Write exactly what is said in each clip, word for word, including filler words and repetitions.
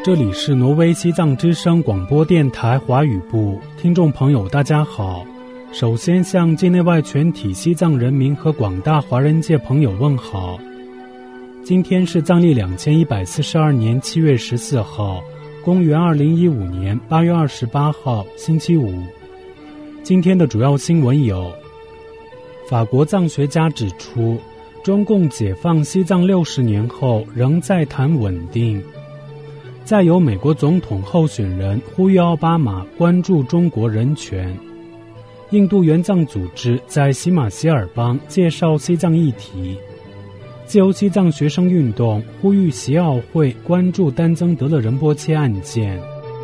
这里是挪威西藏之声广播电台华语部，听众朋友大家好。首先向境内外全体西藏人民和广大华人界朋友问好。今天是藏历两千一百四十二年七月十四号，公元二零一五年八月二十八号，星期五。今天的主要新闻有：法国藏学家指出，中共解放西藏六十年后仍在谈稳定。再有美国总统候选人呼吁奥巴马关注中国人权。印度援藏组织在喜马偕尔邦介绍西藏议题。自由西藏学生运动呼吁协奥会关注丹增德勒仁波切案件。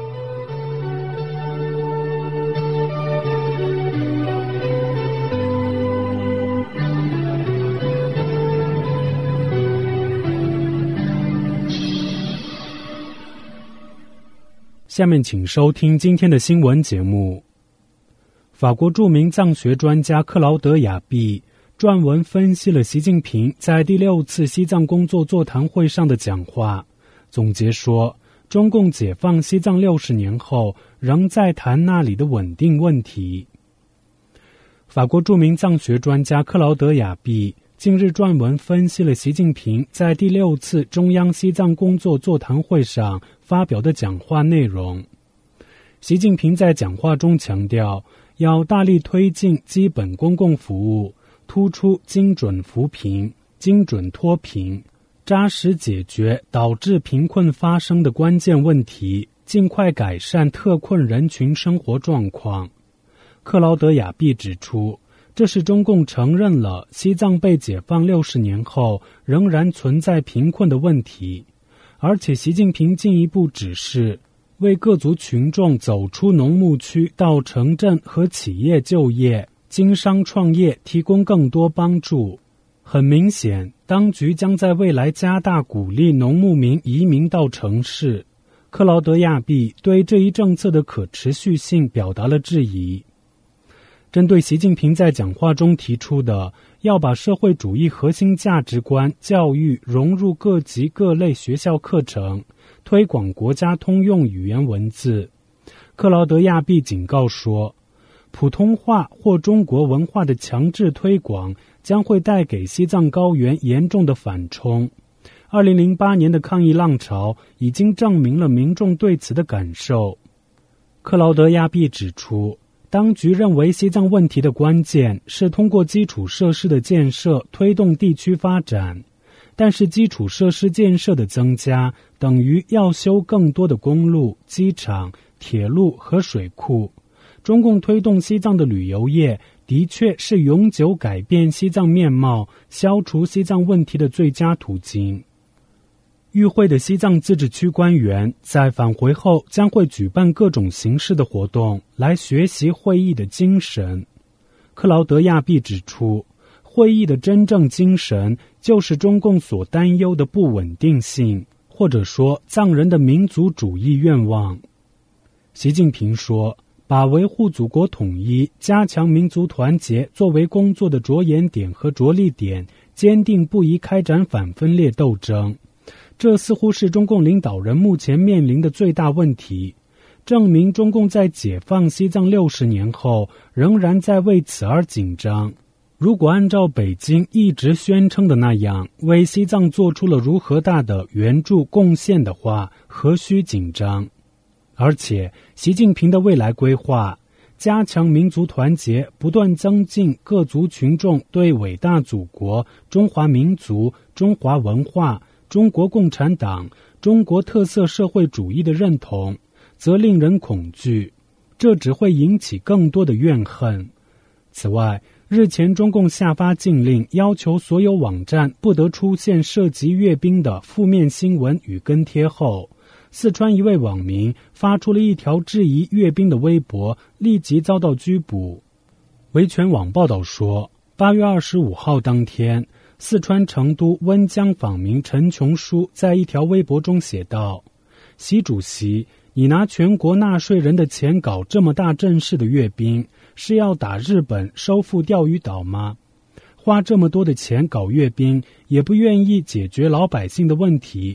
下面请收听今天的新闻节目。法国著名藏学专家克劳德·雅毕撰文分析了习近平在第六次西藏工作座谈会上的讲话，总结说，中共解放西藏六十年后仍在谈那里的稳定问题。法国著名藏学专家克劳德·雅毕近日撰文分析了习近平在第六次中央西藏工作座谈会上发表的讲话内容。习近平在讲话中强调，要大力推进基本公共服务，突出精准扶贫、精准脱贫，扎实解决导致贫困发生的关键问题，尽快改善特困人群生活状况。克劳德·雅毕指出，这是中共承认了西藏被解放六十年后仍然存在贫困的问题，而且习近平进一步指示，为各族群众走出农牧区到城镇和企业就业、经商创业提供更多帮助。很明显，当局将在未来加大鼓励农牧民移民到城市。克劳德·亚毕对这一政策的可持续性表达了质疑。针对习近平在讲话中提出的要把社会主义核心价值观教育融入各级各类学校课程，推广国家通用语言文字，克劳德·亚毕警告说，普通话或中国文化的强制推广将会带给西藏高原严重的反冲。二零零八年的抗议浪潮已经证明了民众对此的感受。克劳德·亚毕指出，当局认为西藏问题的关键是通过基础设施的建设推动地区发展，但是基础设施建设的增加等于要修更多的公路、机场、铁路和水库。中共推动西藏的旅游业的确是永久改变西藏面貌、消除西藏问题的最佳途径。与会的西藏自治区官员在返回后将会举办各种形式的活动来学习会议的精神。克劳德·亚毕指出，会议的真正精神就是中共所担忧的不稳定性，或者说藏人的民族主义愿望。习近平说，把维护祖国统一、加强民族团结作为工作的着眼点和着力点，坚定不移开展反分裂斗争。这似乎是中共领导人目前面临的最大问题，证明中共在解放西藏六十年后仍然在为此而紧张。如果按照北京一直宣称的那样，为西藏做出了如何大的援助贡献的话，何须紧张？而且，习近平的未来规划，加强民族团结，不断增进各族群众对伟大祖国、中华民族、中华文化、中国共产党、中国特色社会主义的认同，则令人恐惧，这只会引起更多的怨恨。此外，日前中共下发禁令，要求所有网站不得出现涉及阅兵的负面新闻与跟帖后，四川一位网民发出了一条质疑阅兵的微博，立即遭到拘捕。维权网报道说，八月二十五号当天，四川成都温江访民陈琼书在一条微博中写道，习主席，你拿全国纳税人的钱搞这么大阵势的阅兵，是要打日本收复钓鱼岛吗？花这么多的钱搞阅兵，也不愿意解决老百姓的问题，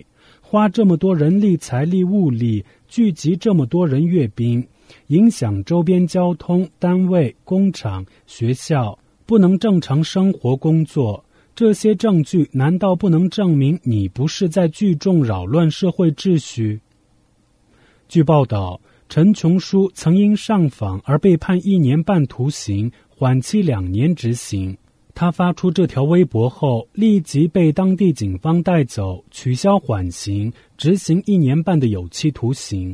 花这么多人力、财力、物力，聚集这么多人阅兵，影响周边交通、单位、工厂、学校，不能正常生活工作。这些证据难道不能证明你不是在聚众扰乱社会秩序？据报道，陈琼书曾因上访而被判一年半徒刑，缓期两年执行。他发出这条微博后，立即被当地警方带走，取消缓刑，执行一年半的有期徒刑。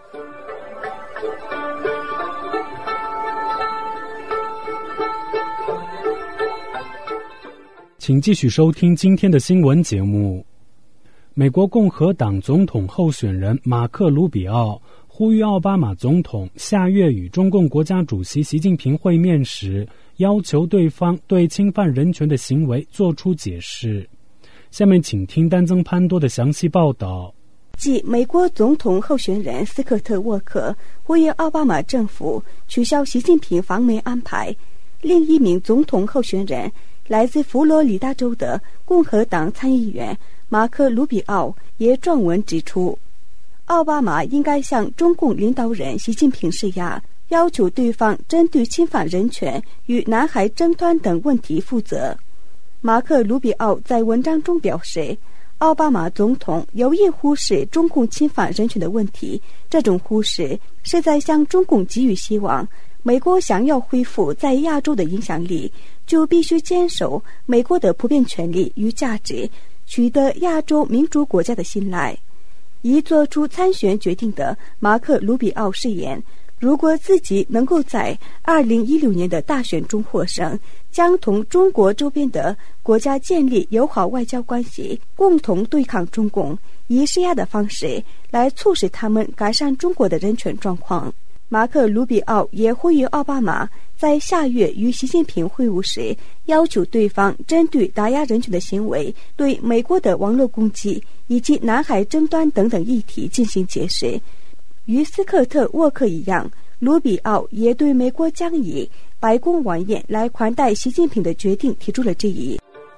请继续收听今天的新闻节目。美国共和党总统候选人马克·卢比奥呼吁奥巴马总统下月与中共国家主席习近平会面时，要求对方对侵犯人权的行为做出解释。下面请听丹增潘多的详细报道。 继美国总统候选人斯科特·沃克呼吁奥巴马政府取消习近平访美安排，另一名总统候选人来自佛罗里达州的共和党参议员马克·卢比奥也撰文指出，奥巴马应该向中共领导人习近平施压，要求对方针对侵犯人权与南海争端等问题负责。马克·卢比奥在文章中表示，奥巴马总统有意忽视中共侵犯人权的问题，这种忽视是在向中共给予希望。美国想要恢复在亚洲的影响力，就必须坚守美国的普遍权利与价值，取得亚洲民主国家的信赖。已做出参选决定的马克·卢比奥誓言，如果自己能够在二零一六年的大选中获胜，将同中国周边的国家建立友好外交关系，共同对抗中共，以施压的方式来促使他们改善中国的人权状况。马克·卢比奥也呼吁奥巴马在下月与习近平会晤时，要求对方针对打压人权的行为、对美国的网络攻击以及南海争端等等议题进行解释。与斯科特·沃克一样，卢比奥也对美国将以白宫晚宴来款待习近平的决定提出了质疑。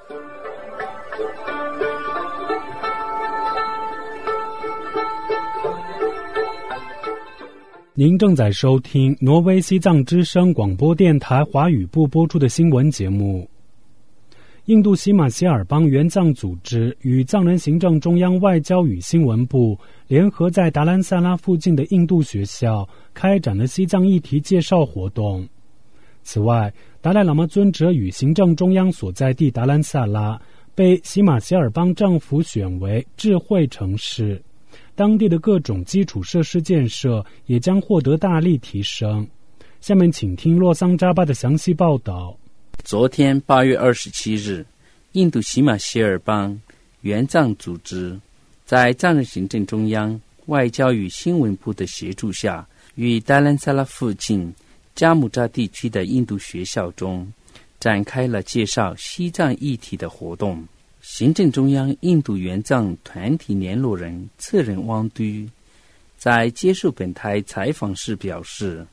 您正在收听挪威西藏之声广播电台华语部播出的新闻节目。印度喜马偕尔邦援藏组织与藏人行政中央外交与新闻部联合在达兰萨拉附近的印度学校开展了西藏议题介绍活动。此外，达赖喇嘛尊者与行政中央所在地达兰萨拉被喜马偕尔邦政府选为智慧城市，当地的各种基础设施建设也将获得大力提升。下面请听洛桑扎巴的详细报道。 昨天八月二十七日，印度喜马偕尔邦援藏组织在藏人行政中央外交与新闻部的协助下，与达兰萨拉附近加姆扎地区的印度学校中展开了介绍西藏议题的活动。行政中央印度援藏团体联络人次仁汪都在接受本台采访时表示，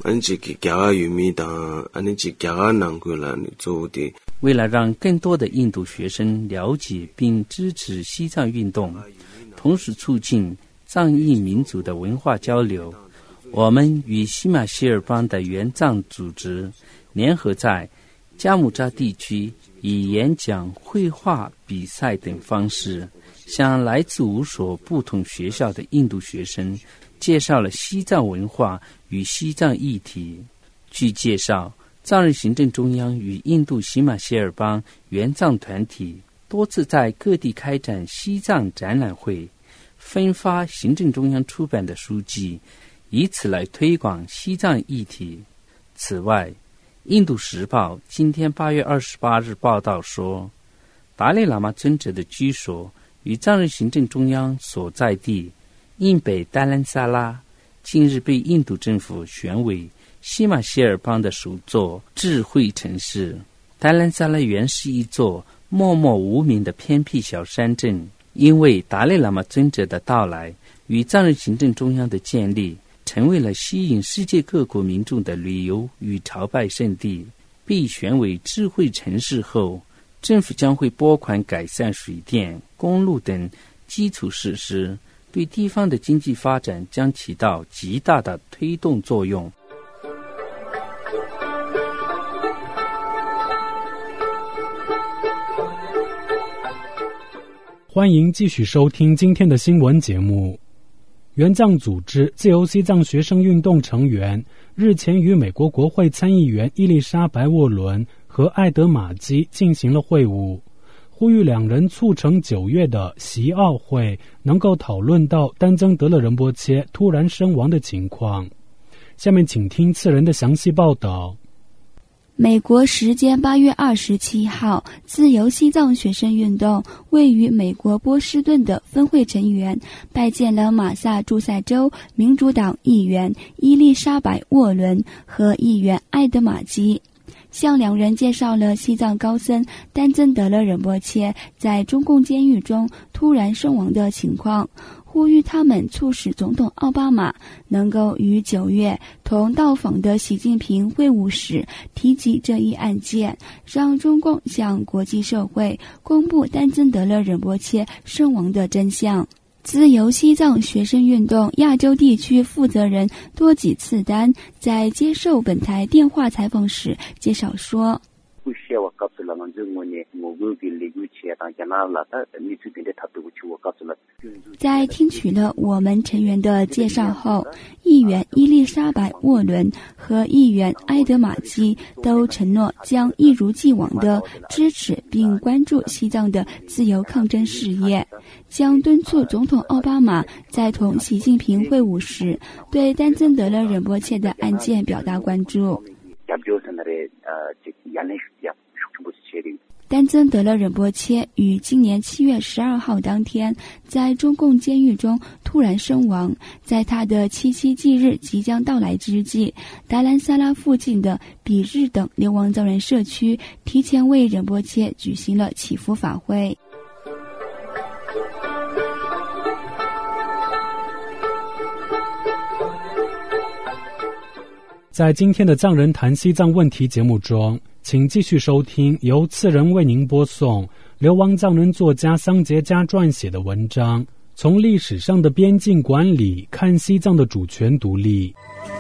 为了让更多的印度学生了解并支持西藏运动，同时促进藏裔民族的文化交流，我们与喜马偕尔邦的援藏组织联合在加姆扎地区以演讲、绘画、比赛等方式，向来自五所不同学校的印度学生介绍了西藏文化与西藏议题。据介绍，藏人行政中央与印度喜马偕尔邦援藏团体多次在各地开展西藏展览会，分发行政中央出版的书籍，以此来推广西藏议题。此外，印度时报今天八月二十八日报道说，达赖喇嘛尊者的居所与藏人行政中央所在地印北达兰萨拉近日被印度政府选为喜马偕尔邦的首座智慧城市。达兰萨拉原是一座默默无名的偏僻小山镇，因为达赖喇嘛尊者的到来与藏人行政中央的建立，成为了吸引世界各国民众的旅游与朝拜圣地。被选为智慧城市后，政府将会拨款改善水电、公路等基础设施，对地方的经济发展将起到极大的推动作用。 欢迎继续收听今天的新闻节目。援藏组织自由西藏学生运动成员日前与美国国会参议员伊丽莎白·沃伦和艾德玛基进行了会晤，呼吁两人促成九月的习奥会能够讨论到丹增德勒仁波切突然身亡的情况。下面请听次人的详细报道。 美国时间八月二十七号，自由西藏学生运动位于美国波士顿的分会成员拜见了马萨诸塞州民主党议员伊丽莎白·沃伦和议员艾德玛基，向两人介绍了西藏高僧丹增德勒仁波切在中共监狱中突然身亡的情况，呼吁他们促使总统奥巴马能够于九月同到访的习近平会晤时提及这一案件，让中共向国际社会公布丹增德勒仁波切身亡的真相。自由西藏学生运动亚洲地区负责人多吉次丹在接受本台电话采访时介绍说，在听取了我们成员的介绍后，议员伊丽莎白·沃伦和议员埃德玛基都承诺将一如既往地支持并关注西藏的自由抗争事业，将敦促总统奥巴马在同习近平会晤时对丹增德勒仁波切的案件表达关注。丹增德勒仁波切于今年七月十二号当天在中共监狱中突然身亡，在他的七夕忌日即将到来之际，达兰萨拉附近的比日等流亡藏人社区提前为仁波切举行了祈福法会。 在今天的藏人谈西藏问题节目中，请继续收听由次人为您播送流亡藏人作家桑杰加撰写的文章，从历史上的边境管理看西藏的主权独立。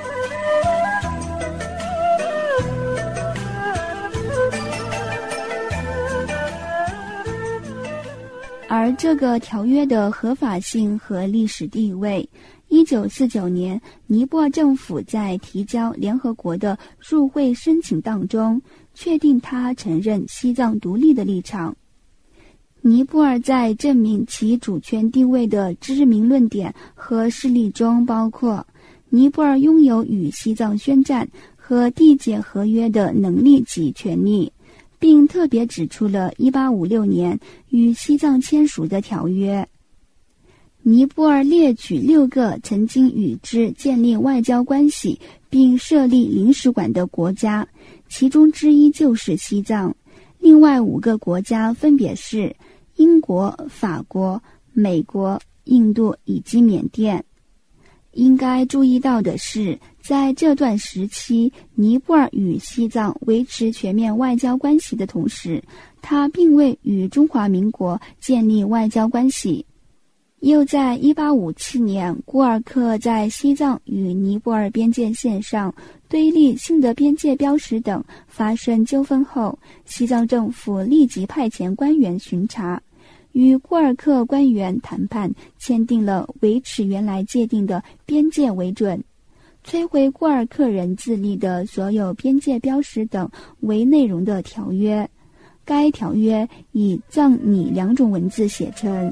而这个条约的合法性和历史地位，一九四九年尼泊尔政府在提交联合国的入会申请当中确定他承认西藏独立的立场。尼泊尔在证明其主权地位的知名论点和事例中包括尼泊尔拥有与西藏宣战和缔结合约的能力及权利，并特别指出了一八五六年与西藏签署的条约。尼泊尔列举六个曾经与之建立外交关系并设立领事馆的国家，其中之一就是西藏。另外五个国家分别是英国、法国、美国、印度以及缅甸。应该注意到的是，在这段时期，尼泊尔与西藏维持全面外交关系的同时，它并未与中华民国建立外交关系。又在一八五七年，古尔克在西藏与尼泊尔边界线上堆立新的边界标识等发生纠纷后，西藏政府立即派遣官员巡查，与古尔克官员谈判，签订了维持原来界定的边界为准，摧毁古尔克人自立的所有边界标识等为内容的条约。该条约以藏拟两种文字写成。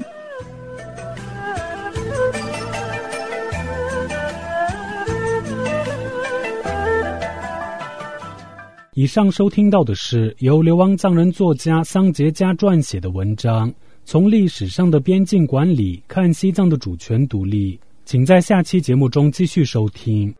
以上收听到的是由流亡藏人作家桑杰加撰写的文章，从历史上的边境管理看西藏的主权独立。请在下期节目中继续收听。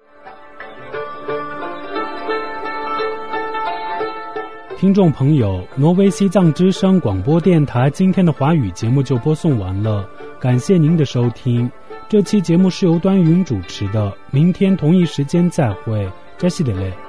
听众朋友，挪威西藏之声广播电台今天的华语节目就播送完了，感谢您的收听。这期节目是由端云主持的，明天同一时间再会，扎西德勒。